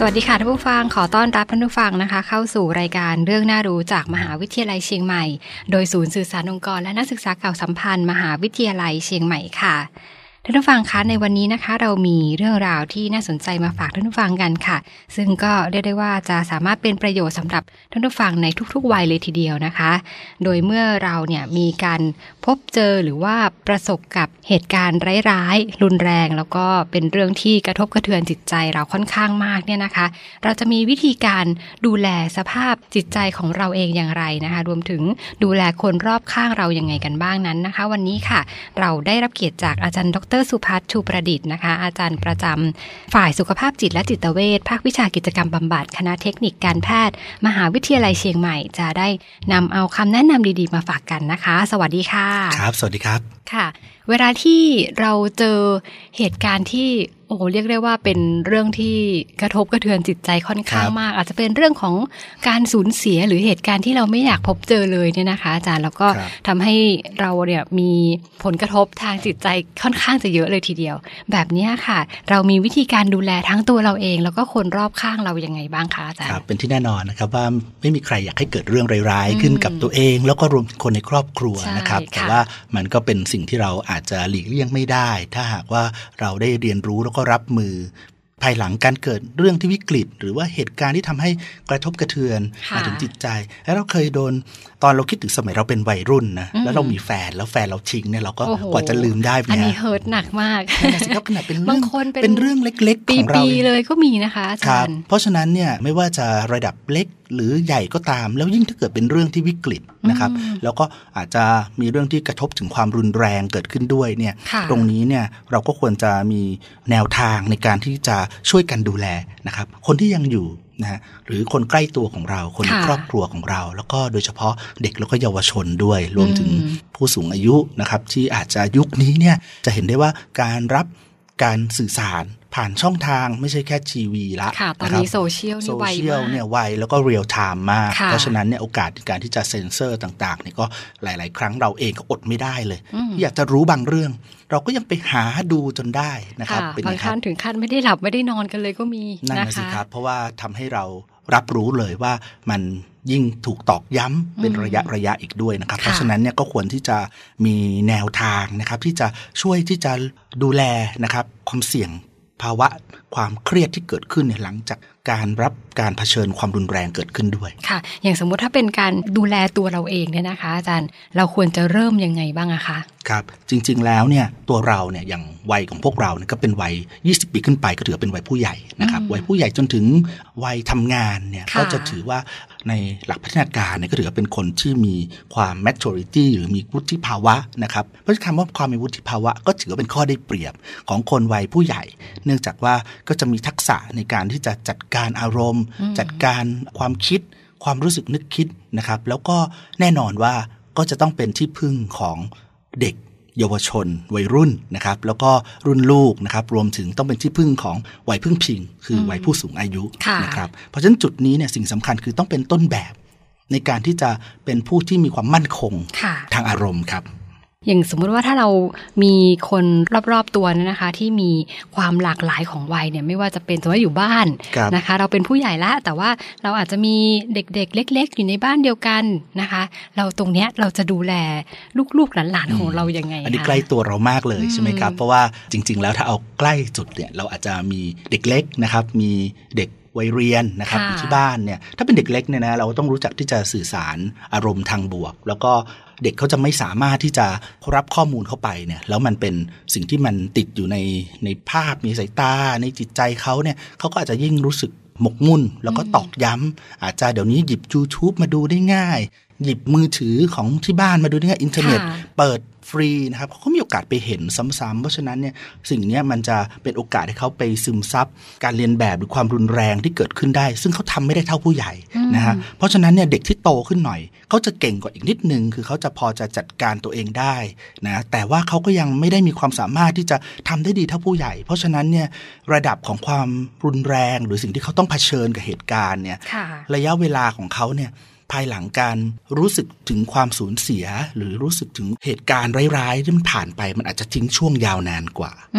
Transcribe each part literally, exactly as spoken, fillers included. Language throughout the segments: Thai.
สวัสดีค่ะท่านผู้ฟังขอต้อนรับท่านผู้ฟังนะคะเข้าสู่รายการเรื่องน่ารู้จากมหาวิทยาลัยเชียงใหม่โดยศูนย์สื่อสารองค์กรและนักศึกษาเก่าสัมพันธ์มหาวิทยาลัยเชียงใหม่ค่ะท่านผู้ฟังคะในวันนี้นะคะเรามีเรื่องราวที่น่าสนใจมาฝากท่านผู้ฟังกันค่ะซึ่งก็เรียกได้ว่าจะสามารถเป็นประโยชน์สำหรับท่านผู้ฟังในทุกๆวัยเลยทีเดียวนะคะโดยเมื่อเราเนี่ยมีการพบเจอหรือว่าประสบกับเหตุการณ์ร้ายๆรุนแรงแล้วก็เป็นเรื่องที่กระทบกระเทือนจิตใจเราค่อนข้างมากเนี่ยนะคะเราจะมีวิธีการดูแลสภาพจิตใจของเราเองอย่างไรนะคะรวมถึงดูแลคนรอบข้างเรายังไงกันบ้างนั้นนะคะวันนี้ค่ะเราได้รับเกียรติจากอาจารย์ดรสุภัทร ชูประดิษฐ์นะคะอาจารย์ประจำฝ่ายสุขภาพจิตและจิตเวชภาควิชากิจกรรมบำบัดคณะเทคนิคการแพทย์มหาวิทยาลัยเชียงใหม่จะได้นำเอาคำแนะนำดีๆมาฝากกันนะคะสวัสดีค่ะครับสวัสดีครับค่ะเวลาที่เราเจอเหตุการณ์ที่โอ้โหเรียกได้ว่าเป็นเรื่องที่กระทบกระเทือนจิตใจค่อนข้างมากอาจจะเป็นเรื่องของการสูญเสียหรือเหตุการณ์ที่เราไม่อยากพบเจอเลยเนี่ยนะคะอาจารย์แล้วก็ทำให้เราเนี่ยมีผลกระทบทางจิตใจค่อนข้างจะเยอะเลยทีเดียวแบบนี้ค่ะเรามีวิธีการดูแลทั้งตัวเราเองแล้วก็คนรอบข้างเรายังไงบ้างคะอาจารย์ครับเป็นที่แน่นอนนะครับว่าไม่มีใครอยากให้เกิดเรื่องร้ายๆขึ้นกับตัวเองแล้วก็รวมถึงคนในครอบครัวนะครับแต่ว่ามันก็เป็นสิ่งที่เราอาจจะหลีกเลี่ยงไม่ได้ถ้าหากว่าเราได้เรียนรู้แล้วก็รับมือภายหลังการเกิดเรื่องที่วิกฤตหรือว่าเหตุการณ์ที่ทำให้กระทบกระเทือนมาถึงจิตใจแล้วเราเคยโดนตอนเราคิดถึงสมัยเราเป็นวัยรุ่นนะแล้วเรามีแฟนแล้วแฟนเราทิ้งเนี่ยเราก็กว่าจะลืมได้เนี่ยอันนี้เฮิร์ตหนักมากนั่นสิครับขนาดเป็นเรื่องเป็นเรื่องเล็กๆของเราปีๆเลยก็มีนะคะอาจารย์เพราะฉะนั้นเนี่ยไม่ว่าจะระดับเล็กหรือใหญ่ก็ตามแล้วยิ่งถ้าเกิดเป็นเรื่องที่วิกฤตนะครับแล้วก็อาจจะมีเรื่องที่กระทบถึงความรุนแรงเกิดขึ้นด้วยเนี่ยตรงนี้เนี่ยเราก็ควรจะมีแนวทางในการที่จะช่วยกันดูแลนะครับคนที่ยังอยู่นะหรือคนใกล้ตัวของเราคนในครอบครัวของเราแล้วก็โดยเฉพาะเด็กแล้วก็เยาวชนด้วยรวมถึงผู้สูงอายุนะครับที่อาจจะยุคนี้เนี่ยจะเห็นได้ว่าการรับการสื่อสารผ่านช่องทางไม่ใช่แค่ทีวีละค่ะตอนนี้โซเชียลนี่ไวมากโซเชียลเนี่ยไวแล้วก็เรียลไทม์มากเพราะฉะนั้นเนี่ยโอกาสในการที่จะเซ็นเซอร์ต่างๆเนี่ยก็หลายๆครั้งเราเองก็อดไม่ได้เลยอยากจะรู้บางเรื่องเราก็ยังไปหาดูจนได้นะครับบางท่านถึงขั้นไม่ได้หลับไม่ได้นอนกันเลยก็มีนั่นน่ะสิครับเพราะว่าทำให้เรารับรู้เลยว่ามันยิ่งถูกตอกย้ำเป็นระยะระยะอีกด้วยนะครับเพราะฉะนั้นเนี่ยก็ควรที่จะมีแนวทางนะครับที่จะช่วยที่จะดูแลนะครับความเสี่ยงภาวะความเครียดที่เกิดขึ้นเนี่ยหลังจากการรับการเผชิญความรุนแรงเกิดขึ้นด้วยค่ะอย่างสมมุติถ้าเป็นการดูแลตัวเราเองเนี่ยนะคะอาจารย์เราควรจะเริ่มยังไงบ้างอะคะครับจริงๆแล้วเนี่ยตัวเราเนี่ยอย่างวัยของพวกเราเนี่ยก็เป็นวัยยี่สิบปีขึ้นไปก็ถือเป็นวัยผู้ใหญ่นะครับวัยผู้ใหญ่จนถึงวัยทำงานเนี่ยก็จะถือว่าในหลักพัฒนาการเนี่ยก็ถือว่าเป็นคนที่มีความ maturity หรือมีวุฒิภาวะนะครับเพราะคำว่าความมีวุฒิภาวะก็ถือว่าเป็นข้อได้เปรียบของคนวัยผู้ใหญ่เนื่องจากว่าก็จะมีทักษะในการที่จะจัดการอารมณ์จัดการความคิดความรู้สึกนึกคิดนะครับแล้วก็แน่นอนว่าก็จะต้องเป็นที่พึ่งของเด็กเยาวชนวัยรุ่นนะครับแล้วก็รุ่นลูกนะครับรวมถึงต้องเป็นที่พึ่งของวัยพึ่งพิงคือวัยผู้สูงอายุนะครับเพราะฉะนั้นจุดนี้เนี่ยสิ่งสำคัญคือต้องเป็นต้นแบบในการที่จะเป็นผู้ที่มีความมั่นคงทางอารมณ์ครับอย่างสมมุติว่าถ้าเรามีคนรอบๆตัวเนี่ยนะคะที่มีความหลากหลายของวัยเนี่ยไม่ว่าจะเป็นสมมติว่าอยู่บ้านนะคะเราเป็นผู้ใหญ่ละแต่ว่าเราอาจจะมีเด็กๆเล็กๆอยู่ในบ้านเดียวกันนะคะเราตรงเนี้ยเราจะดูแลลูกๆหลานๆของเรายังไงอันนี้ใกล้ตัวเรามากเลยใช่ไหมครับเพราะว่าจริงๆแล้วถ้าเอาใกล้จุดเนี่ยเราอาจจะมีเด็กเล็กนะครับมีเด็กวัยเรียนนะครับอยู่ที่บ้านเนี่ยถ้าเป็นเด็กเล็กเนี่ยนะเราต้องรู้จักที่จะสื่อสารอารมณ์ทางบวกแล้วก็เด็กเขาจะไม่สามารถที่จะรับข้อมูลเข้าไปเนี่ยแล้วมันเป็นสิ่งที่มันติดอยู่ในในภาพในสายตาในจิตใจเขาเนี่ยเขาก็อาจจะยิ่งรู้สึกหมกมุ่นแล้วก็ตอกย้ำอาจจะเดี๋ยวนี้หยิบ YouTube มาดูได้ง่ายหยิบมือถือของที่บ้านมาดูได้ง่ายอินเทอร์เน็ตเปิดฟรีนะครับเขาก็มีโอกาสไปเห็นซ้ำๆเพราะฉะนั้นเนี่ยสิ่งนี้มันจะเป็นโอกาสให้เขาไปซึมซับการเรียนแบบหรือความรุนแรงที่เกิดขึ้นได้ซึ่งเขาทำไม่ได้เท่าผู้ใหญ่นะฮะเพราะฉะนั้นเนี่ยเด็กที่โตขึ้นหน่อยเขาจะเก่งกว่าอีกนิดนึงคือเขาจะพอจะจัดการตัวเองได้นะแต่ว่าเขาก็ยังไม่ได้มีความสามารถที่จะทำได้ดีเท่าผู้ใหญ่เพราะฉะนั้นเนี่ยระดับของความรุนแรงหรือสิ่งที่เขาต้องเผชิญกับเหตุการณ์เนี่ยระยะเวลาของเขาเนี่ยภายหลังการรู้สึกถึงความสูญเสียหรือรู้สึกถึงเหตุการณ์ร้ายๆที่มันผ่านไปมันอาจจะทิ้งช่วงยาวนานกว่า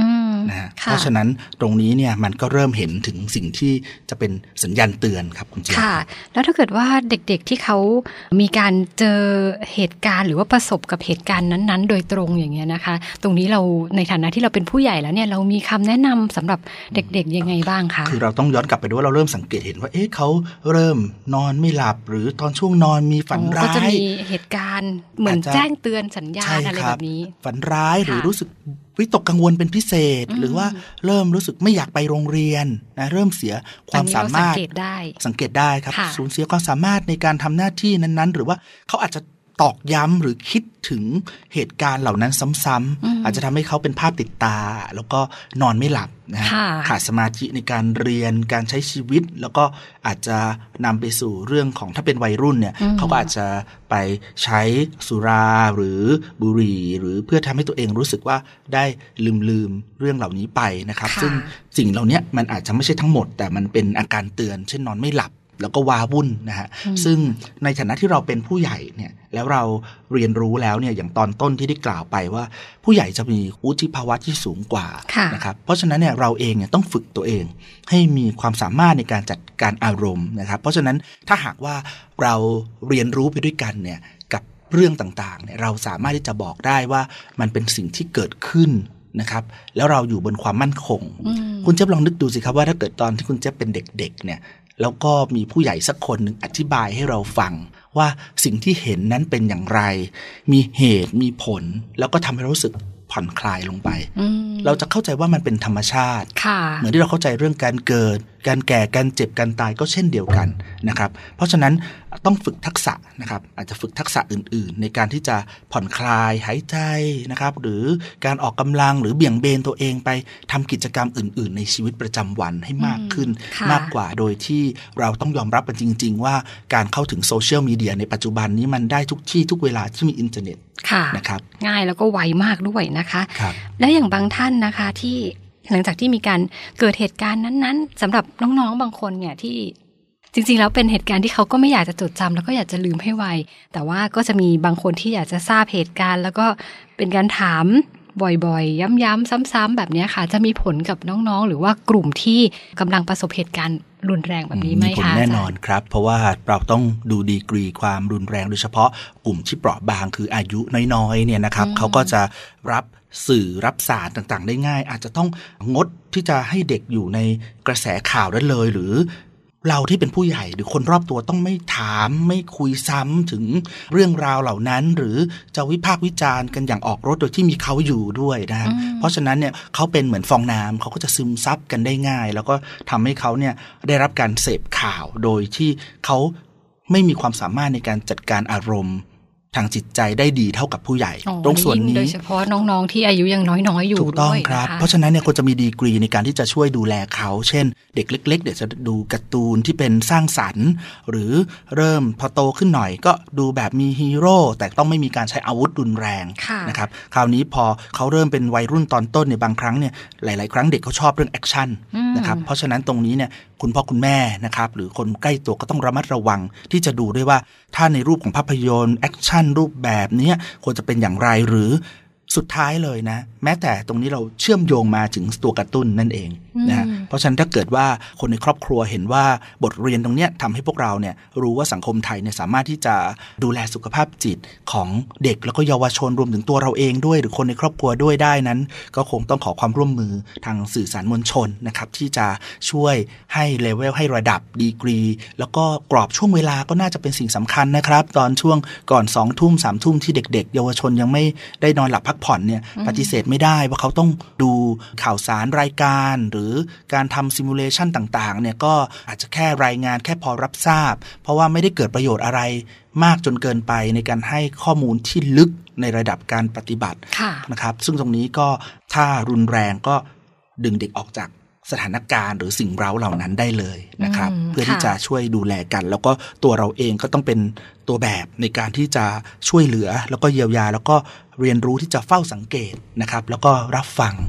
นะฮะเพราะฉะนั้นตรงนี้เนี่ยมันก็เริ่มเห็นถึงสิ่งที่จะเป็นสัญญาณเตือนครับคุณเจี๊ยบค่ะแล้วถ้าเกิดว่าเด็กๆที่เขามีการเจอเหตุการณ์หรือว่าประสบกับเหตุการณ์นั้นๆโดยตรงอย่างเงี้ยนะคะตรงนี้เราในฐานะที่เราเป็นผู้ใหญ่แล้วเนี่ยเรามีคำแนะนำสำหรับเด็กๆยังไงบ้างคะคือเราต้องย้อนกลับไปดูว่าเราเริ่มสังเกตเห็นว่าเอ๊ะเขาเริ่มนอนไม่หลับหรือตอนช่วงนอนมีฝันร้ายก็จะมีเหตุการณ์เหมือนแจ้งเตือนสัญญาณอะไรแบบนี้ฝันร้ายหรือรู้สึกวิตกกังวลเป็นพิเศษหรือว่าเริ่มรู้สึกไม่อยากไปโรงเรียนนะเริ่มเสียความสามารถสังเกตได้สังเกตได้ครับสูญเสียความสามารถในการทำหน้าที่นั้นๆหรือว่าเขาอาจจะตอกย้ำหรือคิดถึงเหตุการณ์เหล่านั้นซ้ำๆอาจจะทำให้เขาเป็นภาพติดตาแล้วก็นอนไม่หลับนะขาดสมาธิในการเรียนการใช้ชีวิตแล้วก็อาจจะนำไปสู่เรื่องของถ้าเป็นวัยรุ่นเนี่ยเขาก็อาจจะไปใช้สุราหรือบุหรี่หรือเพื่อทำให้ตัวเองรู้สึกว่าได้ลืมลืมเรื่องเหล่านี้ไปนะครับซึ่งสิ่งเหล่านี้มันอาจจะไม่ใช่ทั้งหมดแต่มันเป็นอาการเตือนเช่นนอนไม่หลับแล้วก็ว้าวุ่นนะฮะซึ่งในฐานะที่เราเป็นผู้ใหญ่เนี่ยแล้วเราเรียนรู้แล้วเนี่ยอย่างตอนต้นที่ได้กล่าวไปว่าผู้ใหญ่จะมีวุฒิภาวะที่สูงกว่านะครับเพราะฉะนั้นเนี่ยเราเองเนี่ยต้องฝึกตัวเองให้มีความสามารถในการจัดการอารมณ์นะครับเพราะฉะนั้นถ้าหากว่าเราเรียนรู้ไปด้วยกันเนี่ยกับเรื่องต่างๆเนี่ยเราสามารถที่จะบอกได้ว่ามันเป็นสิ่งที่เกิดขึ้นนะครับแล้วเราอยู่บนความมั่นคงคุณเจ๊บลองนึกดูสิครับว่าถ้าเกิดตอนที่คุณเจ๊บเป็นเด็กๆเนี่ยแล้วก็มีผู้ใหญ่สักคนหนึ่งอธิบายให้เราฟังว่าสิ่งที่เห็นนั้นเป็นอย่างไรมีเหตุมีผลแล้วก็ทำให้รู้สึกผ่อนคลายลงไปเราจะเข้าใจว่ามันเป็นธรรมชาติเหมือนที่เราเข้าใจเรื่องการเกิดการแก่การเจ็บการตายก็เช่นเดียวกันนะครับเพราะฉะนั้นต้องฝึกทักษะนะครับอาจจะฝึกทักษะอื่นๆในการที่จะผ่อนคลายหายใจนะครับหรือการออกกำลังหรือเบี่ยงเบนตัวเองไปทำกิจกรรมอื่นๆในชีวิตประจำวันให้มากขึ้นมากกว่าโดยที่เราต้องยอมรับกันจริงๆว่าการเข้าถึงโซเชียลมีเดียในปัจจุบันนี้มันได้ทุกที่ทุกเวลาที่มีอินเทอร์เน็ตนะครับง่ายแล้วก็ไวมากด้วยนะคะและอย่างบางท่านนะคะที่หลังจากที่มีการเกิดเหตุการณ์นั้นๆสำหรับน้องๆบางคนเนี่ยที่จริงๆแล้วเป็นเหตุการณ์ที่เขาก็ไม่อยากจะจดจำแล้วก็อยากจะลืมให้ไวแต่ว่าก็จะมีบางคนที่อยากจะทราบเหตุการณ์แล้วก็เป็นการถามบ่อยๆย้ำๆซ้ำๆแบบนี้ค่ะจะมีผลกับน้องๆหรือว่ากลุ่มที่กำลังประสบเหตุการณ์รุนแรงแบบนี้ไหมคะมีผลแน่นอนครับเพราะว่าเราต้องดูดีกรีความรุนแรงโดยเฉพาะกลุ่มที่เปราะบางคืออายุน้อยๆเนี่ยนะครับเขาก็จะรับสื่อรับสารต่างๆได้ง่ายอาจจะต้องงดที่จะให้เด็กอยู่ในกระแสข่าวนั้นเลยหรือเราที่เป็นผู้ใหญ่หรือคนรอบตัวต้องไม่ถามไม่คุยซ้ำถึงเรื่องราวเหล่านั้นหรือจะวิพากษ์วิจารณ์กันอย่างออกรถโดยที่มีเขาอยู่ด้วยนะเพราะฉะนั้นเนี่ยเขาเป็นเหมือนฟองน้ำเขาก็จะซึมซับกันได้ง่ายแล้วก็ทำให้เขาเนี่ยได้รับการเสพข่าวโดยที่เขาไม่มีความสามารถในการจัดการอารมณ์ทางจิตใจได้ดีเท่ากับผู้ใหญ่ตรงส่วนนี้โดยเฉพาะน้องๆที่อายุยังน้อยๆอยู่ถูกต้องครับเพราะฉะนั้นเนี่ยควรจะมีดีกรีในการที่จะช่วยดูแลเขาเช่นเด็กเล็กๆเดี๋ยวจะดูการ์ตูนที่เป็นสร้างสรรค์หรือเริ่มพอโตขึ้นหน่อยก็ดูแบบมีฮีโร่แต่ต้องไม่มีการใช้อาวุธรุนแรงนะครับคราวนี้พอเขาเริ่มเป็นวัยรุ่นตอนต้นเนี่ยบางครั้งเนี่ยหลายๆครั้งเด็กเขาชอบเรื่องแอคชั่นนะครับเพราะฉะนั้นตรงนี้เนี่ยคุณพ่อคุณแม่นะครับหรือคนใกล้ตัวก็ต้องระมัดระวังที่จะดูด้วยว่าถ้าในรูปของภาพยนตร์แอคชั่นรูปแบบนี้ควรจะเป็นอย่างไรหรือสุดท้ายเลยนะแม้แต่ตรงนี้เราเชื่อมโยงมาถึงตัวกระตุ้นนั่นเองนะเพราะฉะนั้นถ้าเกิดว่าคนในครอบครัวเห็นว่าบทเรียนตรงนี้ทำให้พวกเราเนี่ยรู้ว่าสังคมไทยเนี่ยสามารถที่จะดูแลสุขภาพจิตของเด็กแล้วก็เยาวชนรวมถึงตัวเราเองด้วยหรือคนในครอบครัวด้วยได้นั้นก็คงต้องขอความร่วมมือทางสื่อสารมวลชนนะครับที่จะช่วยให้เลเวลให้ระดับดีกรีแล้วก็กรอบช่วงเวลาก็น่าจะเป็นสิ่งสำคัญนะครับตอนช่วงก่อนสองทุ่มสามทุ่มที่เด็กๆเยาวชนยังไม่ได้นอนหลับพักผ่อนเนี่ยปฏิเสธไม่ได้ว่าเขาต้องดูข่าวสารรายการหรือการทำซิมูเลชันต่างๆเนี่ยก็อาจจะแค่รายงานแค่พอรับทราบเพราะว่าไม่ได้เกิดประโยชน์อะไรมากจนเกินไปในการให้ข้อมูลที่ลึกในระดับการปฏิบัตินะครับซึ่งตรงนี้ก็ถ้ารุนแรงก็ดึงเด็กออกจากสถานการณ์หรือสิ่งเร้าเหล่านั้นได้เลยนะครับเพื่อที่จะช่วยดูแลกันแล้วก็ตัวเราเองก็ต้องเป็นตัวแบบในการที่จะช่วยเหลือแล้วก็เยียวยาแล้วก็เรียนรู้ที่จะเฝ้าสังเกตนะครับแล้วก็รับฟัง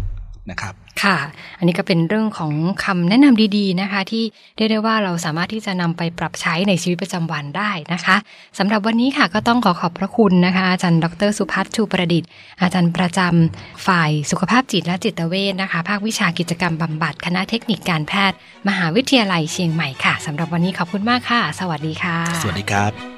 นะครับค่ะอันนี้ก็เป็นเรื่องของคำแนะนำดีๆนะคะที่เรียกได้ว่าเราสามารถที่จะนำไปปรับใช้ในชีวิตประจำวันได้นะคะสำหรับวันนี้ค่ะก็ต้องขอขอบพระคุณนะคะอาจารย์ดรสุพัฒน์ชูประดิษฐ์อาจารย์ประจำฝ่ายสุขภาพจิตและจิตเวชนะคะภาควิชากิจกรรมบำบัดคณะเทคนิคการแพทย์มหาวิทยาลัยเชียงใหม่ค่ะสำหรับวันนี้ขอบคุณมากค่ะสวัสดีค่ะสวัสดีครับ